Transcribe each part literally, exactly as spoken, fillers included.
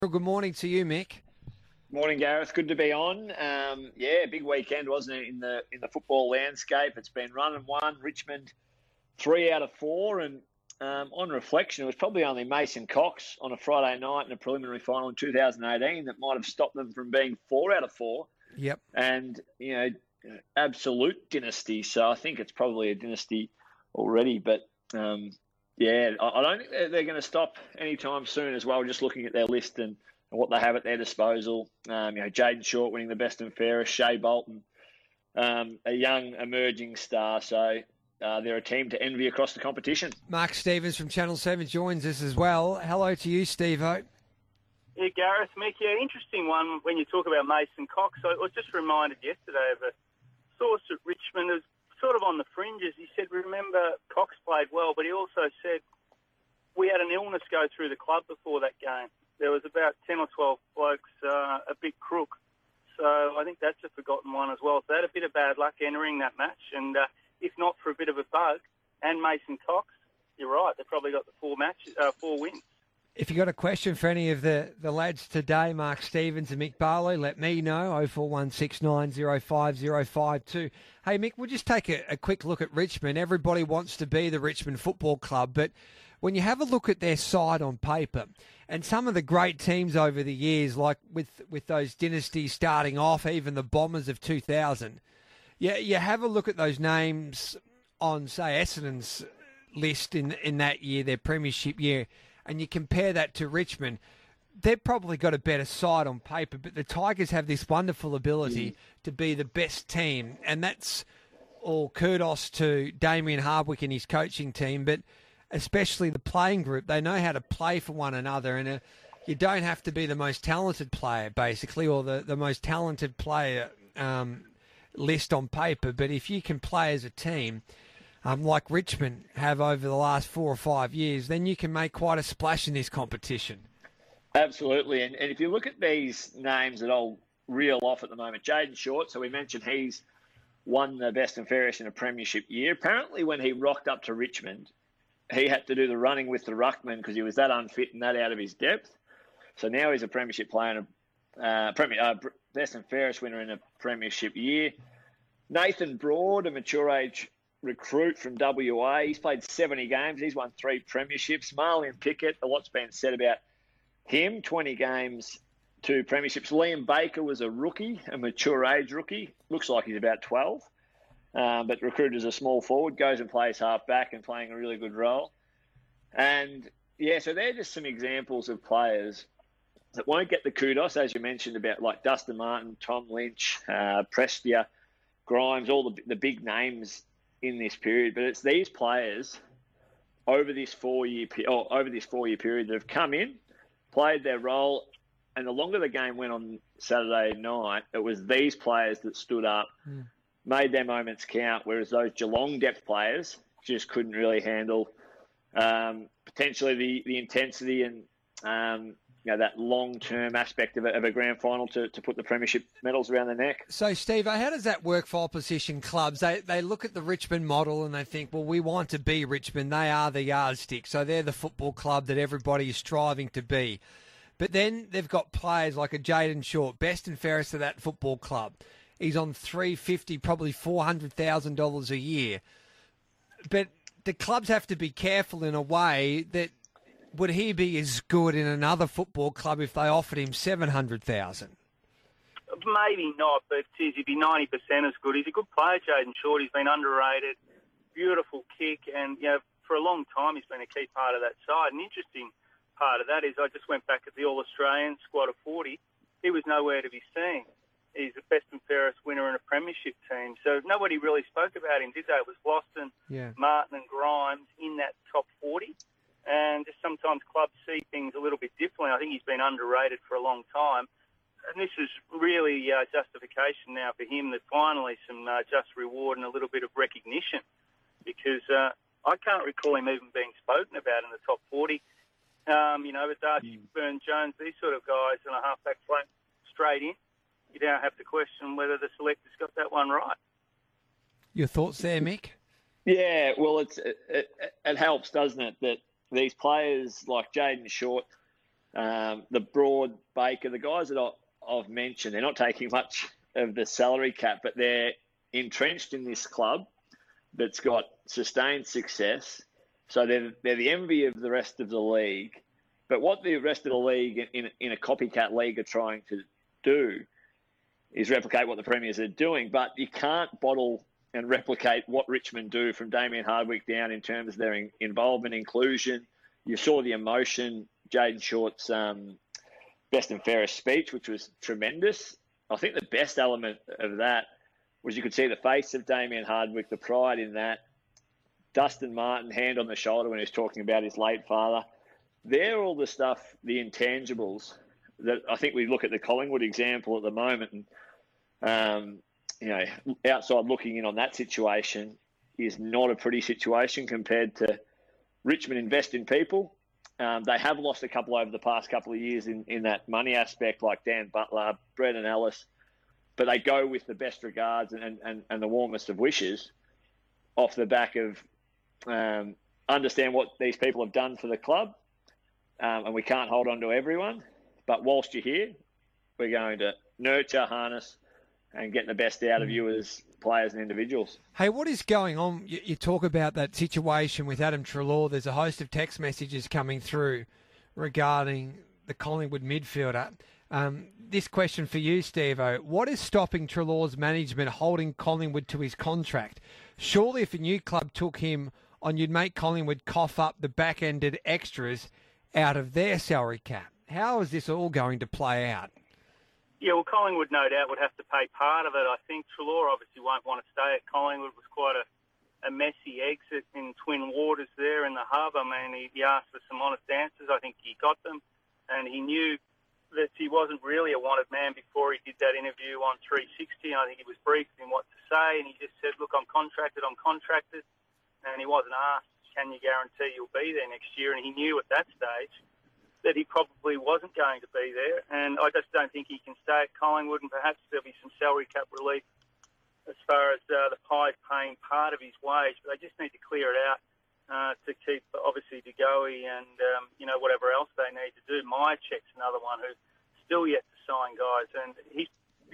Well, good morning to you, Mick. Morning, Gareth. Good to be on. Um, yeah, big weekend, wasn't it, in the in the football landscape? It's been run and won. Richmond, three out of four. And um, on reflection, it was probably only Mason Cox on a Friday night in a preliminary final in two thousand eighteen that might have stopped them from being four out of four. Yep. And, you know, absolute dynasty. So I think it's probably a dynasty already. But, um, yeah, I, I don't think they're, they're going to stop anytime soon as well, just looking at their list and and what they have at their disposal. Um, you know, Jaden Short winning the best and fairest, Shea Bolton, um, a young emerging star. So uh, they're a team to envy across the competition. Mark Stevens from Channel seven joins us as well. Hello to you, Steve-O. Yeah, Gareth, Mick, yeah, interesting one when you talk about Mason Cox. I was just reminded yesterday of a source at Richmond who was sort of on the fringes. He said, remember, Cox played well, but he also said, we had an illness go through the club before that game. There was about ten or twelve blokes, uh, a bit crook. So I think that's a forgotten one as well. So they had a bit of bad luck entering that match. And uh, if not for a bit of a bug and Mason Cox, you're right, they probably got the four match, uh, four wins. If you've got a question for any of the, the lads today, Mark Stevens and Mick Barlow, let me know, oh four one six nine oh five oh five two. Hey, Mick, we'll just take a, a quick look at Richmond. Everybody wants to be the Richmond Football Club, but when you have a look at their side on paper, and some of the great teams over the years, like with, with those dynasties starting off, even the Bombers of two thousand, you, you have a look at those names on, say, Essendon's list in, in that year, their premiership year, and you compare that to Richmond, they've probably got a better side on paper, but the Tigers have this wonderful ability mm. to be the best team, and that's all kudos to Damien Hardwick and his coaching team, but especially the playing group. They know how to play for one another, and uh, you don't have to be the most talented player, basically, or the, the most talented player um, list on paper, but if you can play as a team, um, like Richmond have over the last four or five years, then you can make quite a splash in this competition. Absolutely, and, and if you look at these names that I'll reel off at the moment, Jaden Short, so we mentioned he's won the best and fairest in a premiership year. Apparently when he rocked up to Richmond, he had to do the running with the ruckman because he was that unfit and that out of his depth. So now he's a premiership player and a uh, premier, uh, best and fairest winner in a premiership year. Nathan Broad, a mature age recruit from W A. He's played seventy games. He's won three premierships. Marlon Pickett, a lot's been said about him, twenty games, two premierships. Liam Baker was a rookie, a mature age rookie. Looks like he's about twelve. Um, but recruited as a small forward, goes and plays half back and playing a really good role. And, yeah, so they're just some examples of players that won't get the kudos, as you mentioned, about like Dustin Martin, Tom Lynch, uh, Prestia, Grimes, all the, the big names in this period. But it's these players over this four-year or over this four-year period that have come in, played their role, and the longer the game went on Saturday night, it was these players that stood up, mm. made their moments count, whereas those Geelong depth players just couldn't really handle um, potentially the, the intensity and um, you know, that long-term aspect of a, of a grand final to, to put the premiership medals around their neck. So, Steve, how does that work for opposition clubs? They they look at the Richmond model and they think, well, we want to be Richmond. They are the yardstick. So they're the football club that everybody is striving to be. But then they've got players like a Jaden Short, best and fairest of that football club. He's on three hundred fifty thousand dollars, probably four hundred thousand dollars a year. But the clubs have to be careful in a way that would he be as good in another football club if they offered him seven hundred thousand dollars? Maybe not, but geez, he'd be ninety percent as good. He's a good player, Jaden Short. He's been underrated, beautiful kick, and you know, for a long time he's been a key part of that side. An interesting part of that is I just went back at the All-Australian squad of forty. He was nowhere to be seen. He's the best and fairest winner in a premiership team. So nobody really spoke about him, did they? It was Boston, yeah. Martin and Grimes in that top forty. And just sometimes clubs see things a little bit differently. I think he's been underrated for a long time. And this is really uh, justification now for him that finally some uh, just reward and a little bit of recognition. Because uh, I can't recall him even being spoken about in the top forty. Um, you know, with Darcy mm. Burns-Jones, these sort of guys in a half-back flank straight in, you don't have to question whether the selector's got that one right. Your thoughts there, Mick? Yeah, well, it's it, it, it helps, doesn't it, that these players like Jaden Short, um, the Broad, Baker, the guys that I, I've mentioned, they're not taking much of the salary cap, but they're entrenched in this club that's got sustained success. So they're, they're the envy of the rest of the league. But what the rest of the league in, in a copycat league are trying to do is replicate what the Premiers are doing. But you can't bottle and replicate what Richmond do from Damien Hardwick down in terms of their in, involvement, inclusion. You saw the emotion, Jayden Short's um, best and fairest speech, which was tremendous. I think the best element of that was you could see the face of Damien Hardwick, the pride in that. Dustin Martin, hand on the shoulder when he was talking about his late father. They're all the stuff, the intangibles, that I think we look at the Collingwood example at the moment. And, um, you know, outside looking in on that situation is not a pretty situation compared to Richmond invest in people. Um, they have lost a couple over the past couple of years in, in that money aspect, like Dan Butler, Brendan Ellis, but they go with the best regards and, and, and the warmest of wishes off the back of um, understand what these people have done for the club, um, and we can't hold on to everyone. But whilst you're here, we're going to nurture, harness, and get the best out of you as players and individuals. Hey, what is going on? You, you talk about that situation with Adam Treloar. There's a host of text messages coming through regarding the Collingwood midfielder. Um, this question for you, Steve-O. What is stopping Treloar's management holding Collingwood to his contract? Surely if a new club took him on, you'd make Collingwood cough up the back-ended extras out of their salary cap. How is this all going to play out? Yeah, well, Collingwood no doubt would have to pay part of it. I think Treloar obviously won't want to stay at Collingwood. It was quite a, a messy exit in Twin Waters there in the hub. I mean, he, he asked for some honest answers. I think he got them. And he knew that he wasn't really a wanted man before he did that interview on three sixty. I think he was briefed in what to say, and he just said, look, I'm contracted, I'm contracted. And he wasn't asked, can you guarantee you'll be there next year? And he knew at that stage that he probably wasn't going to be there. And I just don't think he can stay at Collingwood, and perhaps there'll be some salary cap relief as far as uh, the Pies paying part of his wage. But they just need to clear it out uh, to keep, obviously, De Goey and, um, you know, whatever else they need to do. Myercheck's another one who's still yet to sign guys. And he's...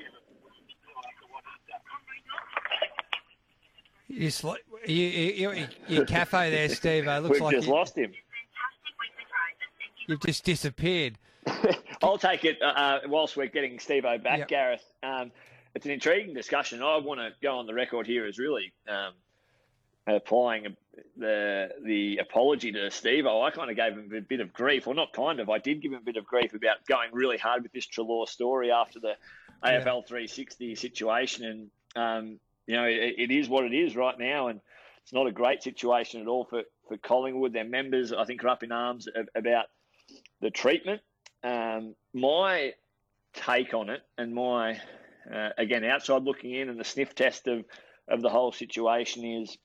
You, you, you, your cafe there, Steve. Uh, looks We've like just you, lost him. You've just disappeared. I'll take it uh, whilst we're getting Steve-O back, yep. Gareth. Um, it's an intriguing discussion. I want to go on the record here as really um, applying a, the the apology to Steve-O. I kind of gave him a bit of grief, or not kind of. I did give him a bit of grief about going really hard with this Treloar story after the A F L yeah. three sixty situation. And, um, you know, it, it is what it is right now. And it's not a great situation at all for, for Collingwood. Their members, I think, are up in arms about the treatment. Um, my take on it, and my, uh, again, outside looking in and the sniff test of, of the whole situation is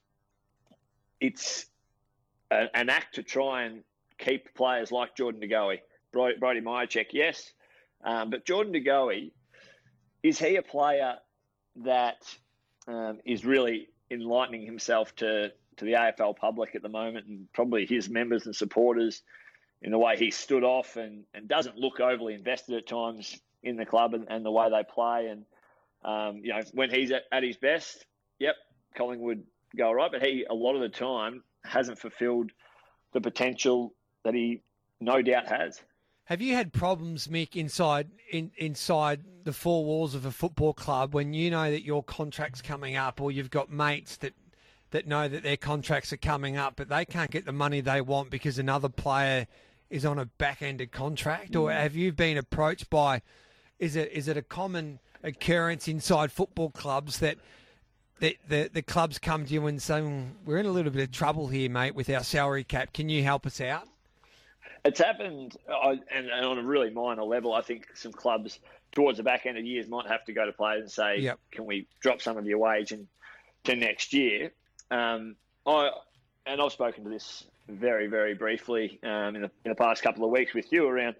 it's a, an act to try and keep players like Jordan De Goey. Brody, Brody Myercheck, yes. Um, but Jordan De Goey, is he a player that um, is really enlightening himself to, to the A F L public at the moment, and probably his members and supporters, in the way he stood off and, and doesn't look overly invested at times in the club and, and the way they play. And, um, you know, when he's at, at his best, yep, Collingwood go all right. But he, a lot of the time, hasn't fulfilled the potential that he no doubt has. Have you had problems, Mick, inside in, inside the four walls of a football club when you know that your contract's coming up, or you've got mates that, that know that their contracts are coming up, but they can't get the money they want because another player is on a back-ended contract? Or have you been approached by, is it is it a common occurrence inside football clubs that the, the, the clubs come to you and say, we're in a little bit of trouble here, mate, with our salary cap. Can you help us out? It's happened, uh, and, and on a really minor level. I think some clubs towards the back end of years might have to go to players and say, yep. can we drop some of your wage and, to next year? Um, I and I've spoken to this very, very briefly um, in, the, in the past couple of weeks with you around.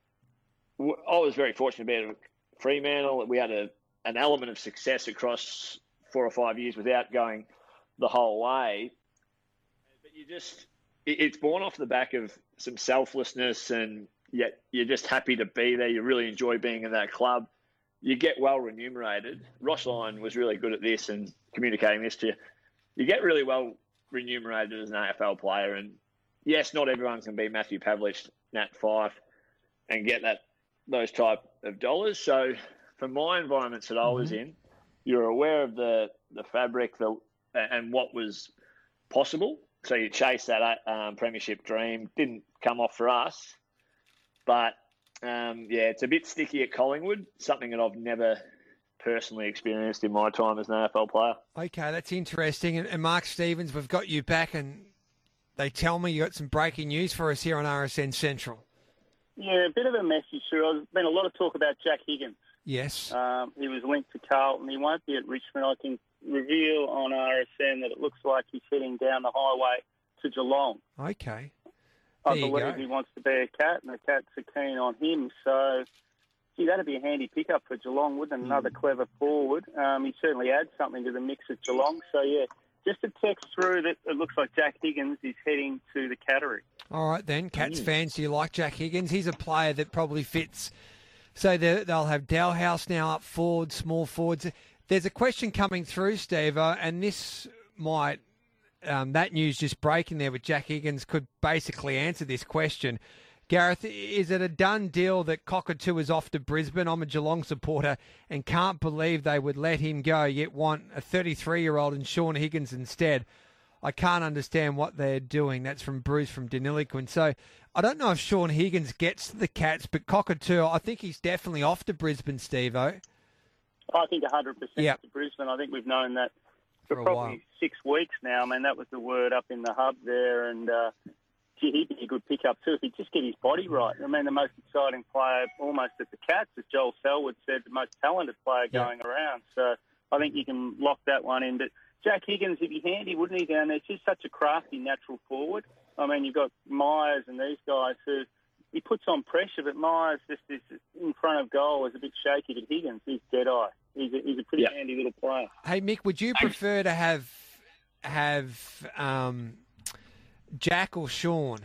I was very fortunate to be at Fremantle. We had a, an element of success across four or five years without going the whole way. But you just, it, it's born off the back of some selflessness and yet you're just happy to be there. You really enjoy being in that club. You get well remunerated. Ross Lyon was really good at this and communicating this to you. You get really well remunerated as an A F L player. And yes, not everyone can be Matthew Pavlich, Nat Fyfe, and get that those type of dollars. So for my environments that I was Mm-hmm. in, you're aware of the, the fabric the, and what was possible. So you chase that um, premiership dream. Didn't come off for us. But, um, yeah, it's a bit sticky at Collingwood, something that I've never personally experienced in my time as an A F L player. Okay, that's interesting. And, and Mark Stevens, we've got you back, and they tell me you got some breaking news for us here on R S N Central. Yeah, a bit of a message through. There's been a lot of talk about Jack Higgins. Yes. Um, he was linked to Carlton. He won't be at Richmond. I can reveal on R S N that it looks like he's heading down the highway to Geelong. Okay. I There you believe go. he wants to be a Cat, and the Cats are keen on him. So, gee, that'd be a handy pickup for Geelong, wouldn't it? Another clever forward. Um, he certainly adds something to the mix at Geelong. So, yeah, just a text through that it looks like Jack Higgins is heading to the Cattery. All right, then. Cats fans, do you like Jack Higgins? He's a player that probably fits. So they- they'll have Dalhouse now up forward, small forwards. There's a question coming through, Steve, and this might, um, that news just breaking there with Jack Higgins could basically answer this question. Gareth, is it a done deal that Cockatoo is off to Brisbane? I'm a Geelong supporter and can't believe they would let him go, yet want a thirty-three-year-old and Sean Higgins instead. I can't understand what they're doing. That's from Bruce from Deniliquin. So I don't know if Sean Higgins gets to the Cats, but Cockatoo, I think he's definitely off to Brisbane, Steve-O. I think one hundred percent Yep. to Brisbane. I think we've known that for, For a probably while. six weeks now. I mean, that was the word up in the hub there. And, uh, gee, he'd be a good pickup too if he'd just get his body right. I mean, the most exciting player almost at the Cats, as Joel Selwood said, the most talented player Yeah. going around. So I think you can lock that one in. But Jack Higgins, he'd be handy, wouldn't he, down there? He's just such a crafty natural forward. I mean, you've got Myers and these guys who he puts on pressure, but Myers just is in front of goal is a bit shaky. But Higgins, he's dead eye. He's a, he's a pretty Yeah. handy little player. Hey, Mick, would you prefer to have have um, Jack or Sean?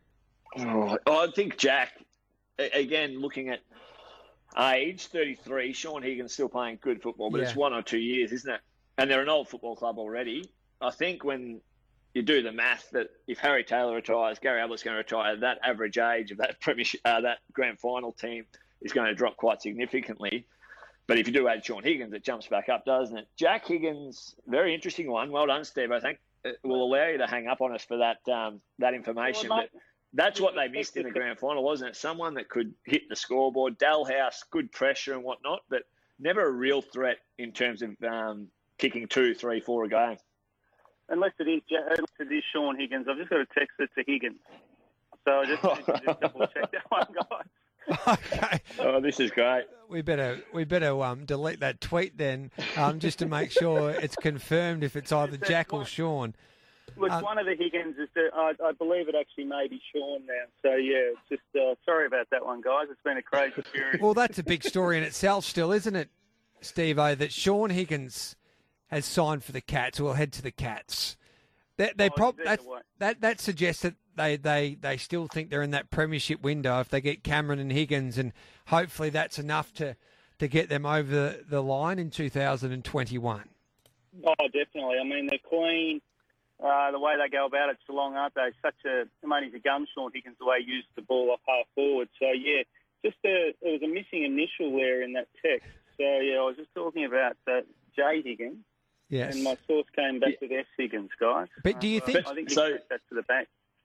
Oh, I think Jack, a- again, looking at age, thirty-three, Sean Higgins still playing good football, but Yeah. it's one or two years, isn't it? And they're an old football club already. I think when you do the math that if Harry Taylor retires, Gary Ablett's going to retire, that average age of that premiership, uh, that grand final team is going to drop quite significantly. But if you do add Sean Higgins, it jumps back up, doesn't it? Jack Higgins, very interesting one. Well done, Steve. I think it will allow you to hang up on us for that um, that information. Well, but that's what they missed in the grand final, wasn't it? Someone that could hit the scoreboard. Dalhouse, good pressure and whatnot, but never a real threat in terms of um, kicking two, three, four a game. Unless it is, Ja- unless it is Sean Higgins. I've just got to text it to Higgins. So I just, just, just double check that one, guys. Okay, Oh, this is great. we better we better um, delete that tweet then, um, just to make sure it's confirmed if it's either Jack or Sean. Look, Uh, one of the Higgins is that I, I believe it actually may be Sean now. So yeah, it's just uh, sorry about that one, guys. It's been a crazy period. Well, that's a big story in itself, still, isn't it, Steve-O? That Sean Higgins has signed for the Cats. Will head to the Cats. They, they Oh, prob- he's that, either way. that that suggests that they, they, they still think they're in that premiership window if they get Cameron and Higgins, and hopefully that's enough to, to get them over the, the line in two thousand twenty-one. Oh, definitely. I mean, they're clean. Uh, the way they go about it, Geelong, aren't they? Such a, I mean, he's a gun, Sean Higgins, the way he used the ball off half forward. So, yeah, just a, there was a missing initial there in that text. So, yeah, I was just talking about uh, J Higgins, Yes. and my source came back with S Higgins, guys. But do you Uh, think- I think you So- can take that to the bank.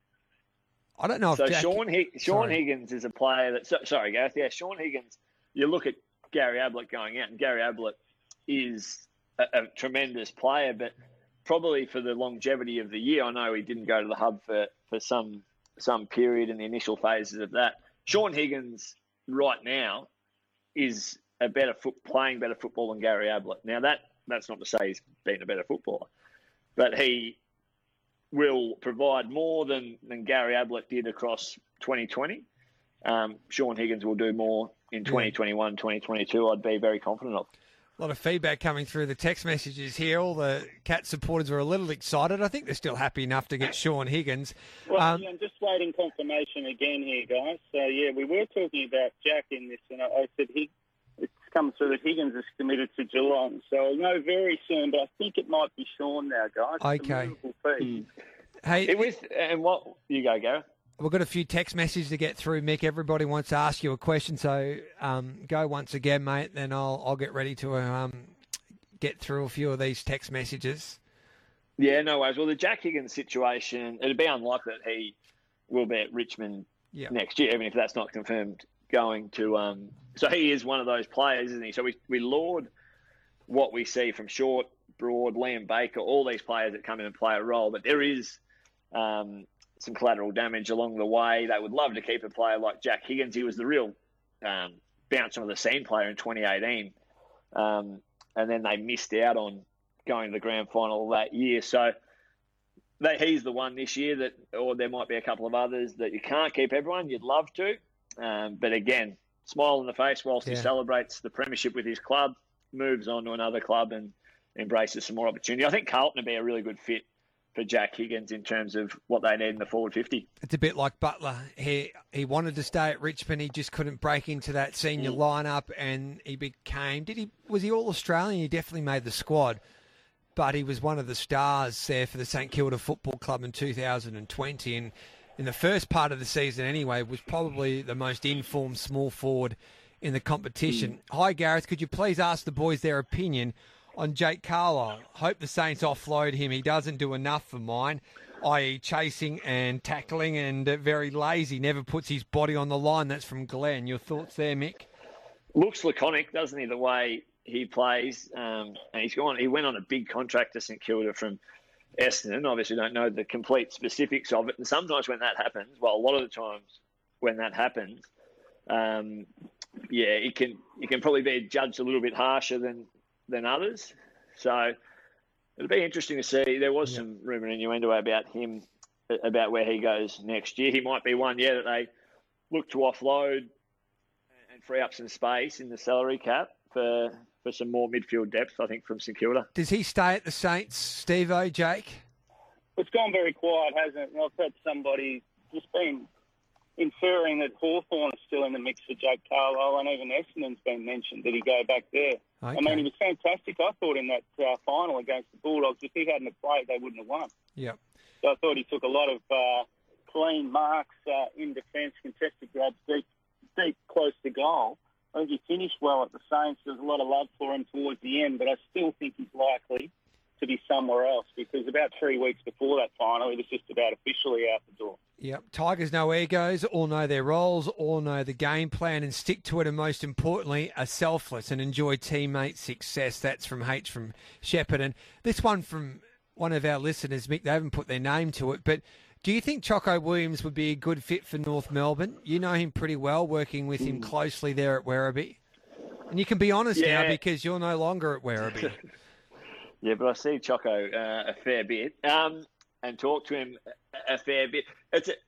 I don't know if So Jack... Sean Hig- Sean Sorry. Higgins is a player that. So, sorry, Gareth. Yeah, Sean Higgins. You look at Gary Ablett going out, and Gary Ablett is a, a tremendous player, but probably for the longevity of the year, I know he didn't go to the hub for, for some some period in the initial phases of that. Sean Higgins right now is a better foot, playing better football than Gary Ablett. Now that that's not to say he's been a better footballer, but he will provide more than, than Gary Ablett did across twenty twenty. Um, Sean Higgins will do more in twenty twenty-one, twenty twenty-two, I'd be very confident of. A lot of feedback coming through the text messages here. All the Cat supporters were a little excited. I think they're still happy enough to get Sean Higgins. Well, Um, yeah, I'm just waiting confirmation again here, guys. So, yeah, we were talking about Jack in this, and I, I said he, it's come through that Higgins is committed to Geelong. So I'll know very soon, but I think it might be Sean now, guys. It's a Okay. movable piece. hey, It was, and what you go, Gareth? we've got a few text messages to get through, Mick. Everybody wants to ask you a question, so um, go once again, mate. Then I'll I'll get ready to um, get through a few of these text messages. Yeah, no worries. Well, the Jack Higgins situation, it'd be unlikely that he will be at Richmond Yeah. next year, even if that's not confirmed going to. Um, so he is one of those players, isn't he? So we, we laud what we see from Short, Broad, Liam Baker, all these players that come in and play a role, but there is um, some collateral damage along the way. They would love to keep a player like Jack Higgins. He was the real um, bounce on the scene player in twenty eighteen. Um, and then they missed out on going to the grand final that year. So they, he's the one this year that, or there might be a couple of others that you can't keep everyone. You'd love to. Um, but again, smile on the face whilst Yeah. he celebrates the premiership with his club, moves on to another club and embraces some more opportunity. I think Carlton would be a really good fit for Jack Higgins in terms of what they need in the forward fifty. It's a bit like Butler. He he wanted to stay at Richmond. He just couldn't break into that senior lineup, and he became. Did he? Was he all Australian? He definitely made the squad, but he was one of the stars there for the St Kilda Football Club in two thousand twenty. And in the first part of the season, anyway, was probably the most informed small forward in the competition. Mm. Hi, Gareth. Could you please ask the boys their opinion on Jake Carlisle? Hope the Saints offload him. He doesn't do enough for mine, that is chasing and tackling, and uh, very lazy, never puts his body on the line. That's from Glenn. Your thoughts there, Mick? Looks laconic, doesn't he, the way he plays? Um, and he's gone. He went on a big contract to St Kilda from Essendon. Obviously don't know the complete specifics of it. And sometimes when that happens, well, a lot of the times when that happens, um, yeah, it can, it can probably be judged a little bit harsher than than others. So it'll be interesting to see. There was yeah. some rumour and innuendo about him, about where he goes next year. He might be one, yeah, that they look to offload and free up some space in the salary cap for for some more midfield depth, I think, from St Kilda. Does he stay at the Saints, Steve-O, Jake? It's gone very quiet, hasn't it? And I've heard somebody just been inferring that Hawthorn is still in the mix for Jake Carlisle, and even Essendon's been mentioned. Did he go back there? Okay. I mean, he was fantastic, I thought, in that uh, final against the Bulldogs. If he hadn't have played, they wouldn't have won. Yep. So I thought he took a lot of uh, clean marks uh, in defence, contested grabs, deep, deep close to goal. I think he finished well at the Saints. There's a lot of love for him towards the end, but I still think he's likely to be somewhere else, because about three weeks before that final, he was just about officially out the door. Yep. Tigers no egos, all know their roles, all know the game plan and stick to it, and most importantly, are selfless and enjoy teammate success. That's from H from Shepherd. And this one from one of our listeners, Mick, they haven't put their name to it, but do you think Choco Williams would be a good fit for North Melbourne? You know him pretty well, working with him closely there at Werribee. And you can be honest yeah. now, because you're no longer at Werribee. Yeah, but I see Choco uh, a fair bit um, and talk to him a, a fair bit. It's a, it's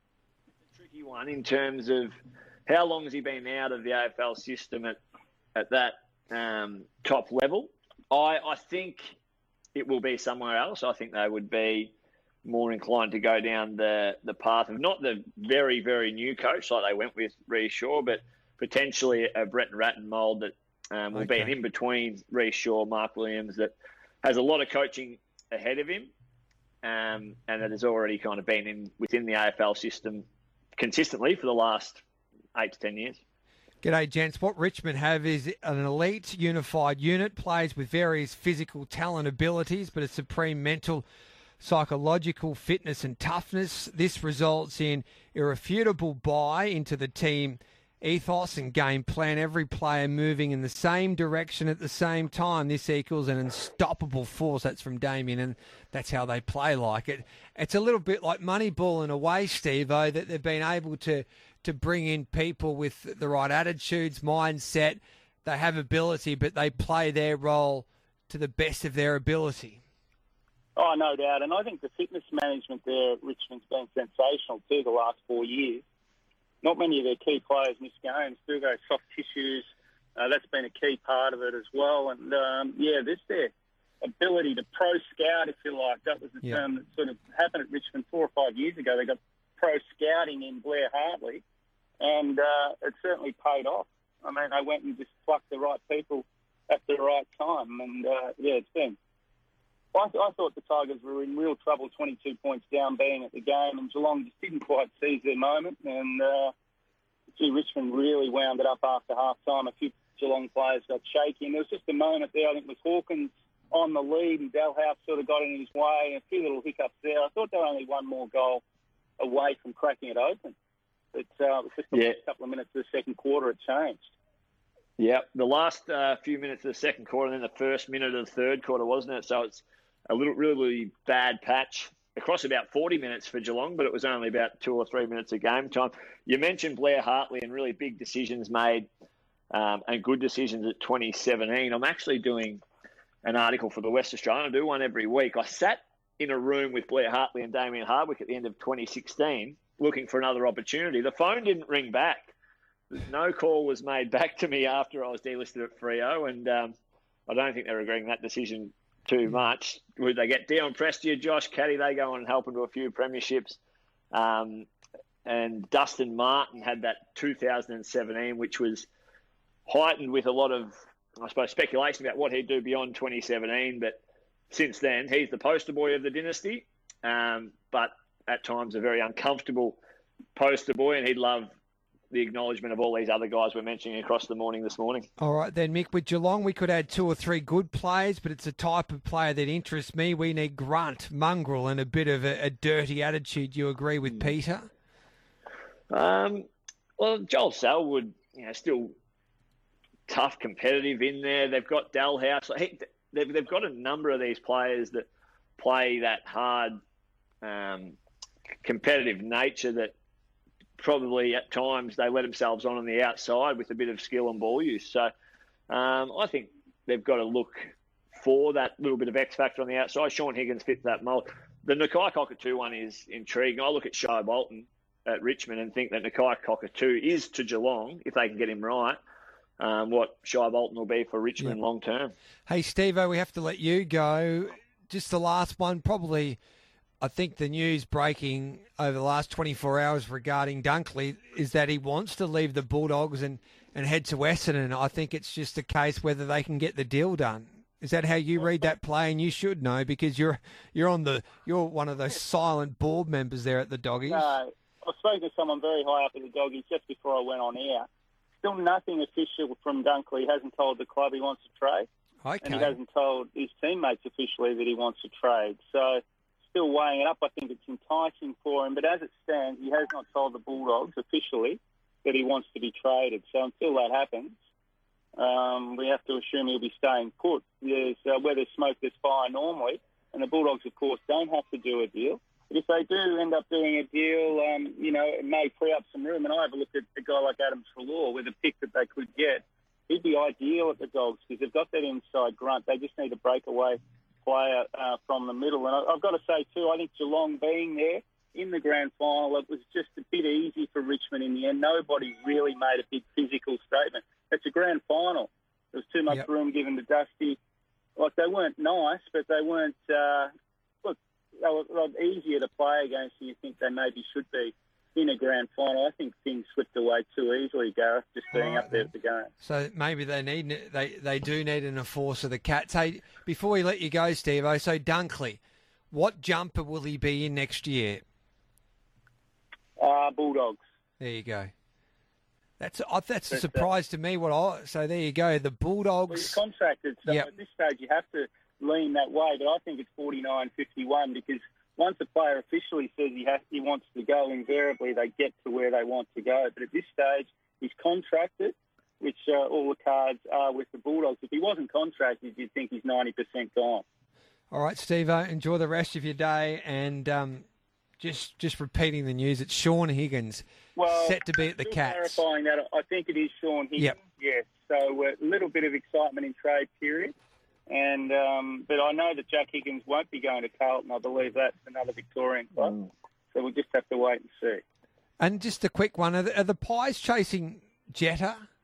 a tricky one in terms of how long has he been out of the A F L system at at that um, top level. I, I think it will be somewhere else. I think they would be more inclined to go down the, the path of not the very, very new coach like they went with Reece Shaw, but potentially a Brett Ratton mould that um, will okay. be an in-between Reece Shaw, Mark Williams, that has a lot of coaching ahead of him, um, and that has already kind of been in within the A F L system consistently for the last eight to ten years. G'day, gents. What Richmond have is an elite, unified unit, plays with various physical talent abilities, but a supreme mental, psychological fitness and toughness. This results in irrefutable buy into the team ethos and game plan, every player moving in the same direction at the same time. This equals an unstoppable force. That's from Damien, and that's how they play like it. It's a little bit like Moneyball in a way, Steve-O, that they've been able to, to bring in people with the right attitudes, mindset. They have ability, but they play their role to the best of their ability. Oh, no doubt. And I think the fitness management there at Richmond's been sensational too the last four years. Not many of their key players miss games. Still go soft tissues, Uh, that's been a key part of it as well. And, um, yeah, this their ability to pro scout, if you like. That was the Yeah. term that sort of happened at Richmond four or five years ago. They got pro scouting in Blair Hartley, and uh, it certainly paid off. I mean, they went and just plucked the right people at the right time. And, uh, yeah, it's been... I, I thought the Tigers were in real trouble, twenty-two points down being at the game, and Geelong just didn't quite seize their moment. And, uh, gee, Richmond really wound it up after half-time. A few Geelong players got shaky, and there was just a moment there, I think it was Hawkins on the lead, and Dalhouse sort of got in his way, and a few little hiccups there. I thought they were only one more goal away from cracking it open. But uh, it was just the Yeah. last couple of minutes of the second quarter it changed. Yeah, the last uh, few minutes of the second quarter and then the first minute of the third quarter, wasn't it? So it's a little really, really bad patch across about forty minutes for Geelong, but it was only about two or three minutes of game time. You mentioned Blair Hartley and really big decisions made um, and good decisions at twenty seventeen. I'm actually doing an article for the West Australian. I do one every week. I sat in a room with Blair Hartley and Damien Hardwick at the end of twenty sixteen looking for another opportunity. The phone didn't ring back. No call was made back to me after I was delisted at Freo, and um, I don't think they're regretting that decision too much. Would they get Dion Prestia, Josh Caddy? They go on and help into a few premierships. Um, and Dustin Martin had that two thousand seventeen, which was heightened with a lot of, I suppose, speculation about what he'd do beyond twenty seventeen. But since then, he's the poster boy of the dynasty, um, but at times a very uncomfortable poster boy, and he'd love the acknowledgement of all these other guys we're mentioning across the morning this morning. All right, then, Mick, with Geelong, we could add two or three good players, but it's a type of player that interests me. We need grunt, mongrel, and a bit of a, a dirty attitude. You agree with mm. Peter? Um, well, Joel Selwood, you know, still tough, competitive in there. They've got Dalhouse. They've, they've got a number of these players that play that hard, um, competitive nature that probably at times they let themselves on on the outside with a bit of skill and ball use. So um, I think they've got to look for that little bit of X factor on the outside. Sean Higgins fits that mould. The Nakai Cockatoo one is intriguing. I look at Shai Bolton at Richmond and think that Nakai Cockatoo is to Geelong, if they can get him right, um, what Shai Bolton will be for Richmond yep. long term. Hey, Steve-O, we have to let you go. Just the last one, probably... I think the news breaking over the last twenty-four hours regarding Dunkley is that he wants to leave the Bulldogs and, and head to Essendon. I think it's just a case whether they can get the deal done. Is that how you read that play? And you should know because you're you're on the you're one of those silent board members there at the Doggies. No, I've spoken to someone very high up at the Doggies just before I went on air. Still nothing official from Dunkley. He hasn't told the club he wants to trade. Okay. And he hasn't told his teammates officially that he wants to trade. So still weighing it up. I think it's enticing for him. But as it stands, he has not told the Bulldogs officially that he wants to be traded. So until that happens, um, we have to assume he'll be staying put. There's, uh, where there's smoke, there's fire normally. And the Bulldogs, of course, don't have to do a deal. But if they do end up doing a deal, um, you know, it may free up some room. And I have a look at a guy like Adam Treloar with a pick that they could get. He'd be ideal at the Dogs because they've got that inside grunt. They just need a breakaway player uh, from the middle. And I've got to say, too, I think Geelong being there in the grand final, it was just a bit easy for Richmond in the end. Nobody really made a big physical statement. It's a grand final. There was too much yep. room given to Dusty. Like, they weren't nice, but they weren't, uh, look, they were, they were easier to play against than you think they maybe should be in a grand final. I think things slipped away too easily, Gareth, just being right, up there at the game. So maybe they need they they do need an enforcer, the Cats. Hey, before we let you go, Steve-O, so Dunkley, what jumper will he be in next year? Uh, Bulldogs. There you go. That's uh, that's a surprise to me. What I so there you go. The Bulldogs. Well, he's contracted, so yep. at this stage you have to lean that way. But I think it's forty-nine fifty-one because once a player officially says he has, he wants to go, invariably they get to where they want to go. But at this stage, he's contracted, which uh, all the cards are with the Bulldogs. If he wasn't contracted, you'd think he's ninety percent gone. All right, Steve-O, enjoy the rest of your day. And um, just just repeating the news, it's Sean Higgins well, set to be at the Cats. Clarifying that, I think it is Sean Higgins, yep. yes. So a little bit of excitement in trade period. And um, but I know that Jack Higgins won't be going to Carlton. I believe that's another Victorian club. Mm. So we'll just have to wait and see. And just a quick one: are the, are the Pies chasing Jetta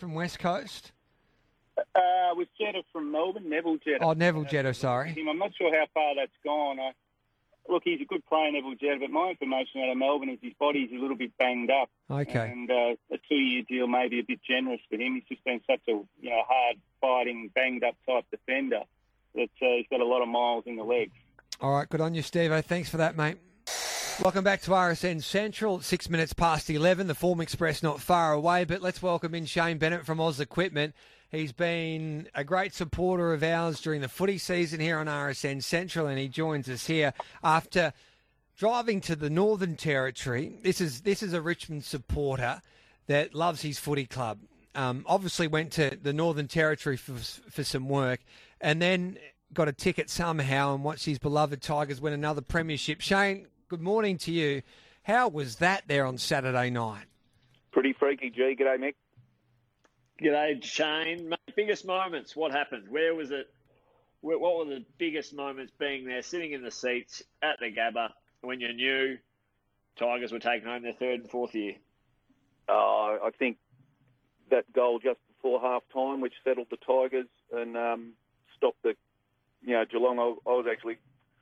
from West Coast? Uh, with Jetta from Melbourne, Neville Jetta. Oh, Neville Jetta, sorry. Him. I'm not sure how far that's gone. I, look, he's a good player, Neville Jetta, but my information out of Melbourne is his body's a little bit banged up. Okay. And uh, a two-year deal may be a bit generous for him. He's just been such a you know hard-fighting, banged-up type defender that uh, he's got a lot of miles in the legs. All right, good on you, Steve-O. Thanks for that, mate. Welcome back to R S N Central. Six minutes past eleven. The Form Express not far away, but let's welcome in Shane Bennett from Oz Equipment. He's been a great supporter of ours during the footy season here on R S N Central, and he joins us here after driving to the Northern Territory. This is this is a Richmond supporter that loves his footy club. Um, obviously went to the Northern Territory for, for some work, and then got a ticket somehow and watched his beloved Tigers win another premiership. Shane, good morning to you. How was that there on Saturday night? Pretty freaky, G. G'day, Mick. G'day, Shane. Mate, biggest moments, what happened? Where was it? What were the biggest moments being there, sitting in the seats at the Gabba when you knew Tigers were taking home their third and fourth year? Uh, I think that goal just before half-time, which settled the Tigers and um, stopped the, you know, Geelong. I, I was actually,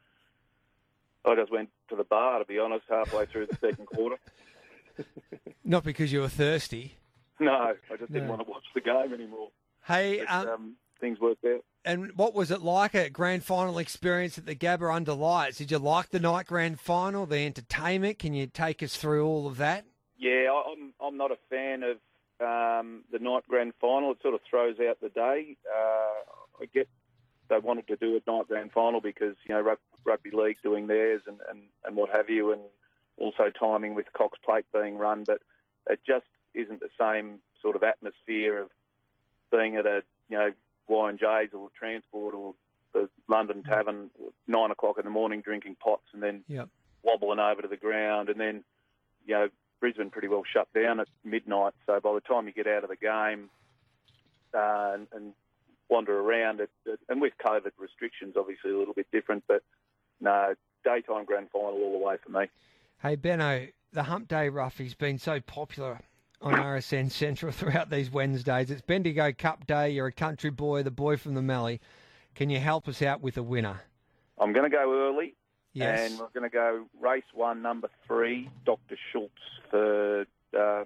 I just went to the bar, to be honest, halfway through the second quarter. Not because you were thirsty. No, I just didn't No. want to watch the game anymore. Hey, But, um, um, things worked out. and what was it like, a grand final experience at the Gabba under lights? Did you like the night grand final, the entertainment? Can you take us through all of that? Yeah, I- I'm I'm not a fan of um, the night grand final. It sort of throws out the day. Uh, I get they wanted to do a night grand final because, you know, rug- rugby league doing theirs and, and, and what have you, and also timing with Cox Plate being run, but it just isn't the same sort of atmosphere of being at a, you know, Y and J's or Transport or the London Tavern at nine o'clock in the morning drinking pots and then Yep. wobbling over to the ground, and then, you know, Brisbane pretty well shut down at midnight, so by the time you get out of the game uh, and, and wander around, it, it, and with COVID restrictions obviously a little bit different, but no, daytime grand final all the way for me. Hey, Benno, the Hump Day Roughie's been so popular on R S N Central throughout these Wednesdays. It's Bendigo Cup Day. You're a country boy, the boy from the Mallee. Can you help us out with a winner? I'm going to go early, Yes. and we're going to go race one, number three, Doctor Schultz for um,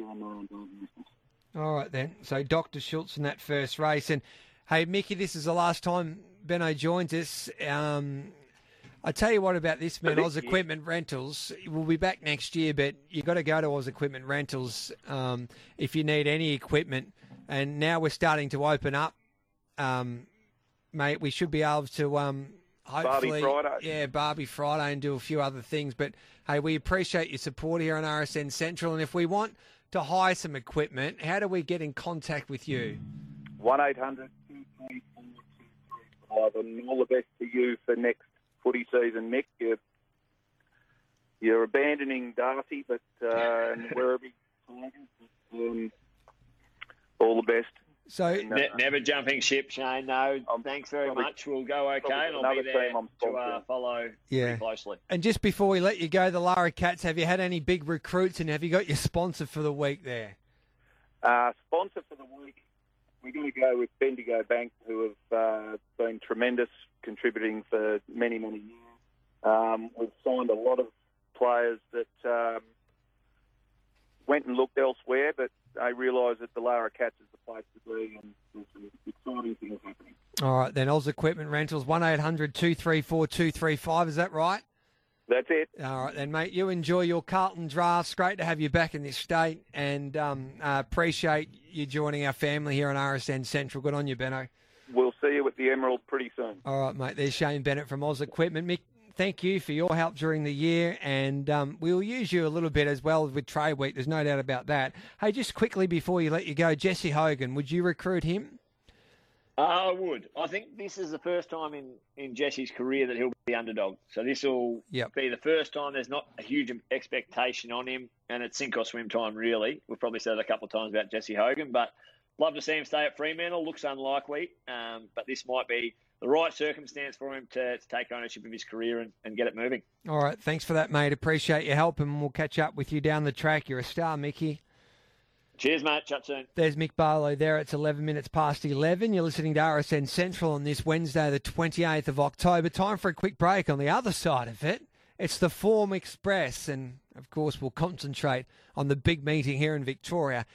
All right, then. So Doctor Schultz in that first race. And, hey, Mickey, this is the last time Benno joins us. Um, I tell you what about this, man. Oz Equipment Rentals. We'll be back next year, but you've got to go to Oz Equipment Rentals um, if you need any equipment. And now we're starting to open up, um, mate. We should be able to um, hopefully, Barbie Friday. yeah, Barbie Friday, and do a few other things. But hey, we appreciate your support here on R S N Central. And if we want to hire some equipment, how do we get in contact with you? one eight hundred two three four two three five, and all the best to you for next footy season, Mick. You're, you're abandoning Darcy, but uh, and Werribee, um, all the best. So, Ne- never jumping ship, Shane. No, I'm thanks very probably- much. We'll go okay, probably and I'll be another there team I'm to uh, sponsoring. follow Yeah. pretty closely. and just before we let you go, the Lara Cats, have you had any big recruits, and have you got your sponsor for the week there? Uh, sponsor for the week, we're going to go with Bendigo Bank, who have uh, been tremendous, contributing for many, many years. Um, we've signed a lot of players that um, went and looked elsewhere, but they realised that the Lara Cats is the place to be, and there's some exciting things happening. All right, then, Oz Equipment Rentals, one eight hundred two three four two three five, is that right? That's it. All right, then, mate, you enjoy your Carlton drafts. Great to have you back in this state, and um, uh, appreciate you joining our family here on R S N Central. Good on you, Benno. We'll see you at the Emerald pretty soon. All right, mate, there's Shane Bennett from Oz Equipment. Mick, thank you for your help during the year, and um, we'll use you a little bit as well with Trade Week. There's no doubt about that. Hey, just quickly before you let you go, Jesse Hogan, would you recruit him? I would. I think this is the first time in, in Jesse's career that he'll be the underdog. So this will Yep. be the first time there's not a huge expectation on him, and it's sink or swim time, really. We've probably said it a couple of times about Jesse Hogan, but love to see him stay at Fremantle. Looks unlikely, um, but this might be the right circumstance for him to, to take ownership of his career and, and get it moving. All right, thanks for that, mate. Appreciate your help, and we'll catch up with you down the track. You're a star, Mickey. Cheers, mate. Chat soon. There's Mick Barlow there. It's eleven minutes past eleven. You're listening to R S N Central on this Wednesday, the twenty-eighth of October. Time for a quick break. On the other side of it, it's the Form Express. And, of course, we'll concentrate on the big meeting here in Victoria